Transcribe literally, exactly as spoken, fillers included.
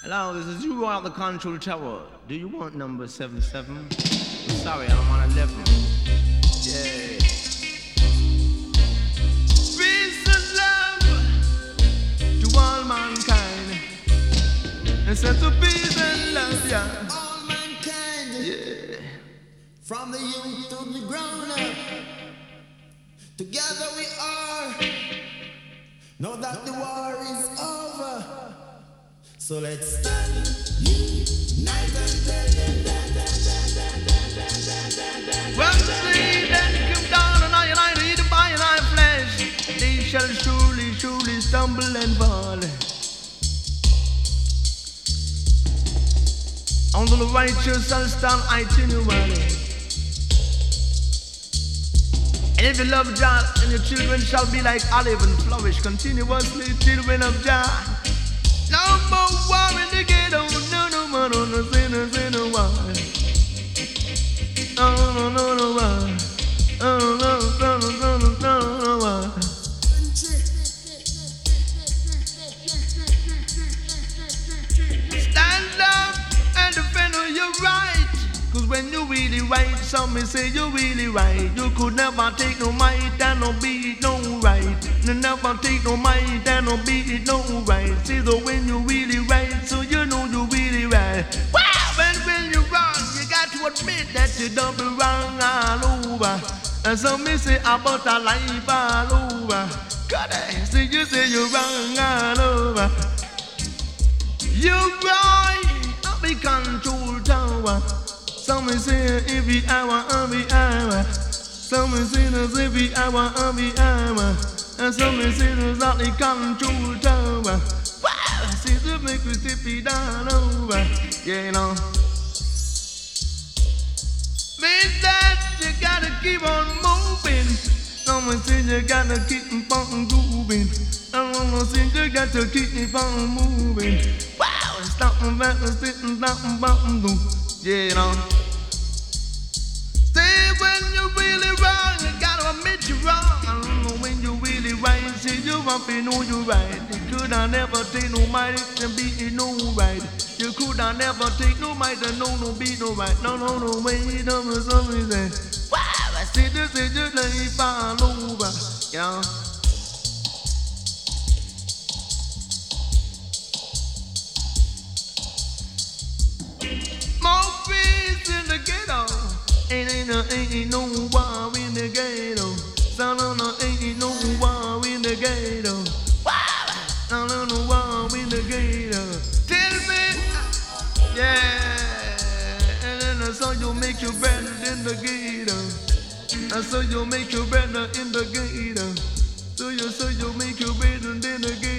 Hello, this is you out the control tower. Do you want number seven seven? Sorry, I don't want eleven. Yeah. Peace and love to all mankind. And set to peace and love, yeah. All mankind. Yeah. From the youth to the grown up. Together we are. Know that the war is over. So let's stand united and tell them that, that, that, that, that, that, that, that. Well, see, then come down and I and I eat by and I flesh. They shall surely, surely stumble and fall. Only the righteous shall stand continually. And if you love Jah, and your children shall be like olive and flourish continuously, children of Jah. No more war in the ghetto, no, no more, no, no, no, no, no, war. No, no, no, no, war. No, no, no, no, no, no, no, no, war. Stand up and defend your right. Cause when you really right, some may say you really right. You could never take no might and no beat no right. You never take no might and no beat no right. See the when you really right, so you know you really right. Wow! When when you wrong, you got to admit that you double wrong all over. And some may say about a life all over. God, I see you say you're wrong all over. You're right, I'll be control tower. Some may say every hour, every hour. Some may say there's every hour, every hour. And some may say there's not the control tower. Wow, see the make we tip it down over. Yeah, you know. Means that you gotta keep on moving. Some may say you gotta keep on moving. Some may say you gotta keep on moving. Wow, stop and back and sit and stop and back and do. Yeah, you know. Say when you're really wrong, you gotta admit you're wrong. I don't know when you're really right. See, you want to know you're right. You could have never take no might and be no right. You could have never take no might and no no be no right. No, no, no, wait, no, no, something say. Wow, I see this is just like all over, you know. More peace in the ghetto. Ain't, ain't, no, ain't no war in the ghetto. So no, no, ain't no war in the ghetto. Wow! No, no, no war in the ghetto. Tell me, yeah. And then I saw you make you better in the ghetto. I saw you make you better in the ghetto. So you, so you make you better in the ghetto.